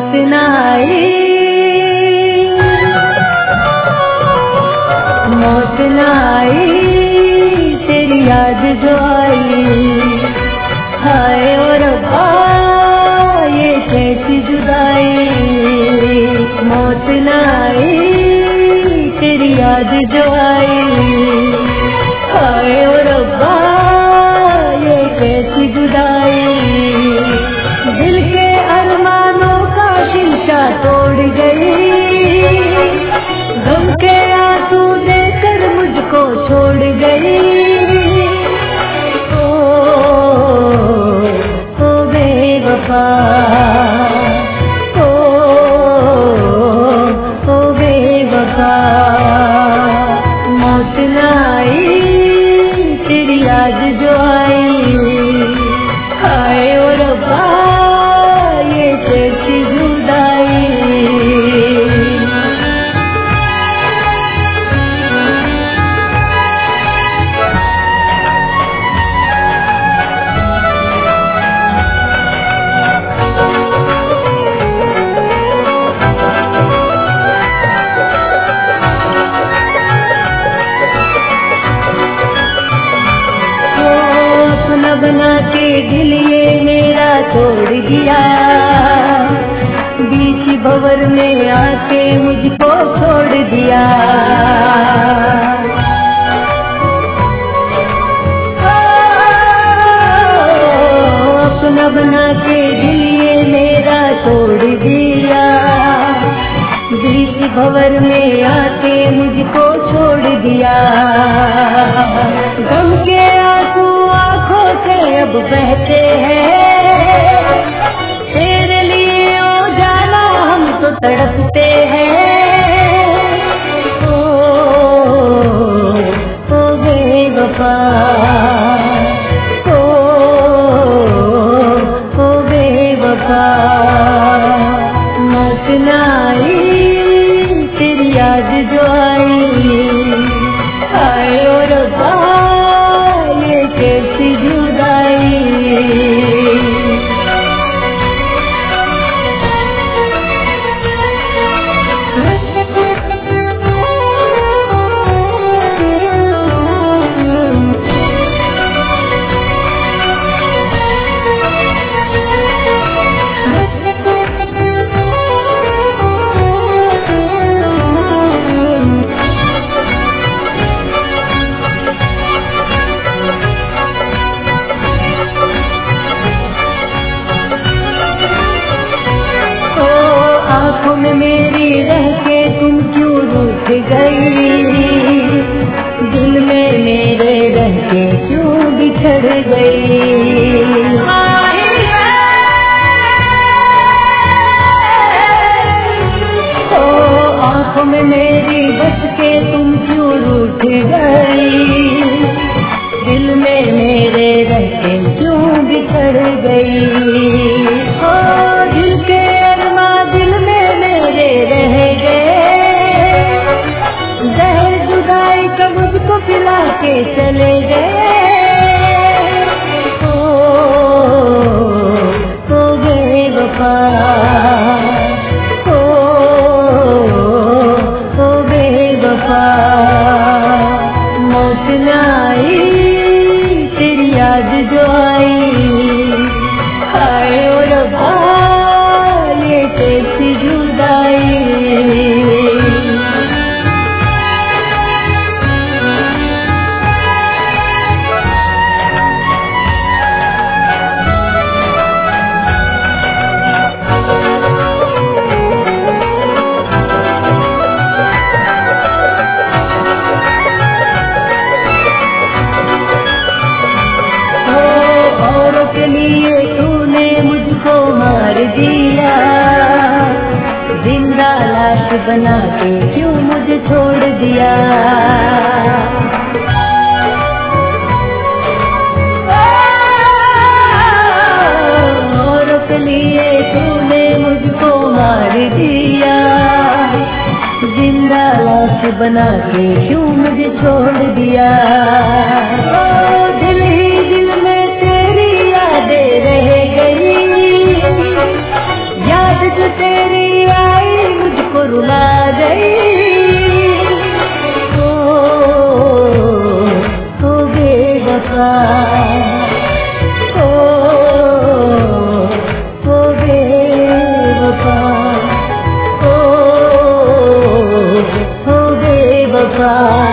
मौत न आई, मौत न आई, तेरी याद जो आई। हाय और रब्बा ये कैसी जुदाई, मौत न आई, तेरी याद जो आई। हाय और रब्बा ये कैसी जुदाई, दिल के अरमानों का शीशा तोड़ गई, गम के आंसू देकर मुझको छोड़ गई। ओ बेवफा, ओ बेवफा, मौत न आई, तेरी याद जो आई। हाय ओ रब्बा ये कैसी जुदाई। बना के दिल ये मेरा छोड़ दिया, बीच भंवर में आके मुझको छोड़ दिया। अपना बना के दिल ये मेरा छोड़ दिया, बीच भंवर में आके मुझको छोड़ दिया। गम के आंसू आंखों से अब बहते हैं, तेरे लिए ओ जाना हम तो तड़पते हैं। ओ बेवफा, ओ बेवफा, मौत न आई, तेरी याद जो आई। हाय ओ रब्बा ये कैसी जुदाई। आँखों में मेरी रह के तुम क्यों रूठ गई, दिल में मेरे रह के क्यों बिछड़ गई। आँखों में मेरी बस के तुम क्यों रूठ गई, दिल में मेरे रह के क्यों बिछड़ गई। दिल के अरमा दिल में मेरे रह गए, जहर जुदाई का मुझको पिला के चले गए। ओ बेवफा, ओ बेवफा, मौत न आई, तेरी याद जो आई। हाय ओ रब्बा ये कैसी जुदाई। औरों के लिए तूने मुझको मार दिया, जिंदा लाश बना के क्यों मुझे छोड़ दिया। औरों के लिए तूने मुझको मार दिया, जिंदा लाश बना के क्यों मुझे छोड़ दिया। दिल ही दिल में तेरी यादें रह गई, याद जो तेरी रुला गई। ओ बेवफा, ओ बेवफा, ओ बेवफा।